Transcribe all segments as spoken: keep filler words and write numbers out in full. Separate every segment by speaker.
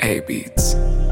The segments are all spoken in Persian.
Speaker 1: A Beats.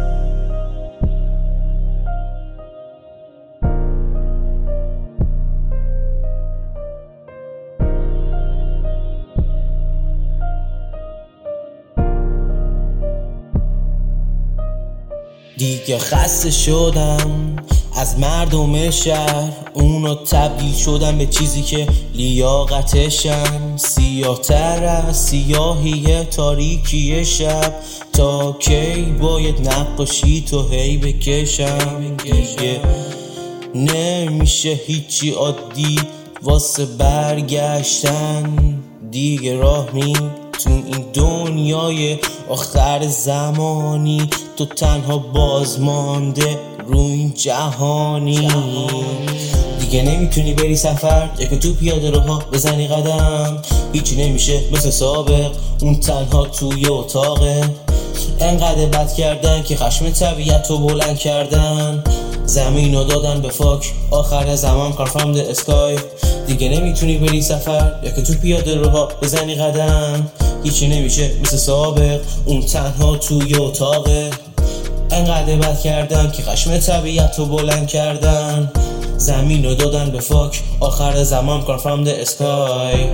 Speaker 2: دیگه خسته شدم از مردم شهر، اونا تبدیل شدن به چیزی که لیاقتشن. سیاه تر از سیاهی تاریکی شب، تا کی باید نقاشی تو هی بکشم؟ دیگه نمیشه هیچی عادی واسه برگشتن، دیگه راه نی تو این دنیای آخر زمانی، تو تنها بازمانده رو این جهانی. دیگه نمیتونی بری سفر یا که تو پیاده روها بزنی قدم، هیچی نمیشه مثل سابق، اون تنها توی اتاقه. انقدر بد کردن که خشم طبیعت رو بلند کردن، زمین رو دادن به فاک، آخر زمان کار فرام د اسکای. دیگه نمیتونی بری سفر یا که تو پیاده روها بزنی قدم، هیچی نمیشه مثل سابق، اون تنها توی اتاقه. انقدر بد کردن که خشم طبیعت رو بلند کردن، زمین رو دادن به فاک، آخر زمان کار فرام د اسکای.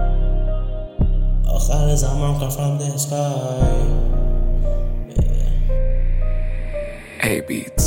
Speaker 2: آخر زمان کار فرام د اسکای.
Speaker 1: A Beats.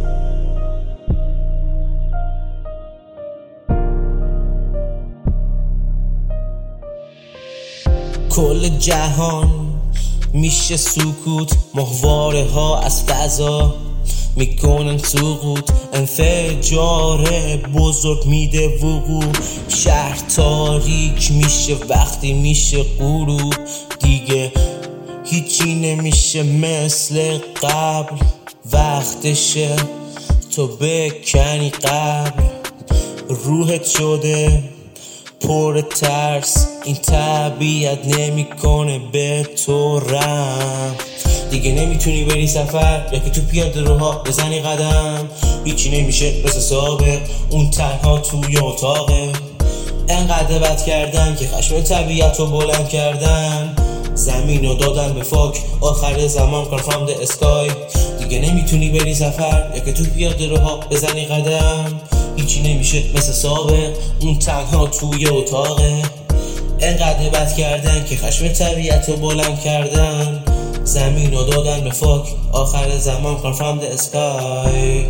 Speaker 2: کل جهان میشه سکوت، ماهواره ها از فضا میکنن سقوط، انفجار بزرگ میده وقوع. شهر تاریک میشه وقتی میشه غروب، دیگه هیچی نمیشه مثل قبل. وقتشه تو بکنی قبل، روحت شده پر ترس، این طبیعت نمیکنه به تو رحم. دیگه نمیتونی بری سفر یا که تو پیاده روها بزنی قدم، هیچی نمیشه مثل سابق، اون تنها توی اتاقه. انقدر بد کردن که خشم طبیعت رو بلند کردن، زمین رو دادن به فاک، آخر زمان کار فرام د اسکای. دیگه نمیتونی بری سفر یا که تو پیاده روها بزنی قدم، هیچی نمیشه مثل سابق، اون تنها توی اتاقه. انقدر بد کردن که خشم طبیعت رو بلند کردن، زمین رو دادن به فاک، آخر زمان کار فرام د اسکای.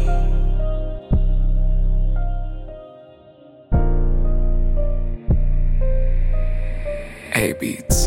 Speaker 1: A Beats.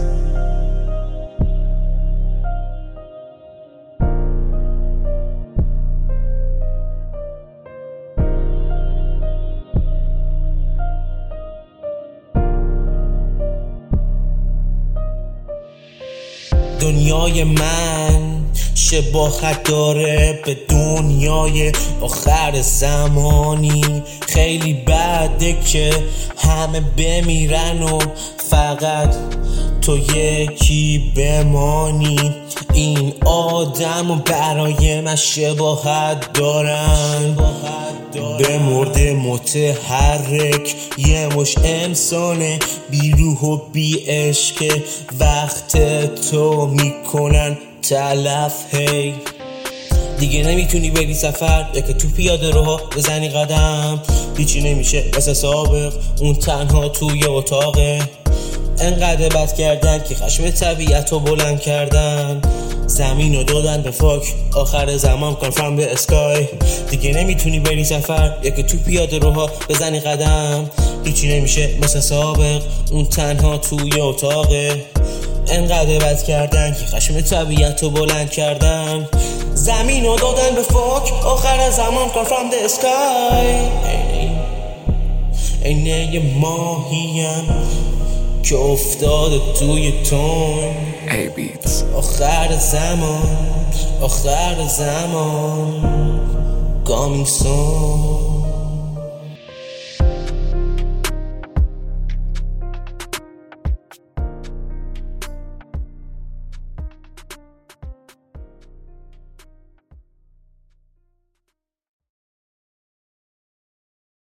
Speaker 2: دنیای من شباهت داره به دنیای آخر زمانی، خیلی بده که همه بمیرن و فقط تو یکی بمانی. این آدم و برای من شباهت دارن، به مرده متحرک، یه مش انسانه بی روح و بی عشق، وقت تو میکنن تلف. هی دیگه نمیتونی بری سفر یا که تو پیاده روها بزنی قدم، هیچی نمیشه مثل سابق، اون تنها توی اتاقه. انقدر بد کردن که خشم طبیعت رو بلند کردن، زمین رو دادن به فاک، آخر زمان کار فرام د اسکای. دیگه نمیتونی بری سفر یا که تو پیاده روها بزنی قدم، هیچی نمیشه مثل سابق، اون تنها توی اتاقه. انقدر بد کردن که خشم طبیعت رو بلند کردن، زمین رو دادن به فاک، آخر زمان کار فرام د اسکای. اینه یه ماهیم که افتاده توی تون،
Speaker 1: A Beats.
Speaker 2: آخر زمان، آخر زمان coming soon.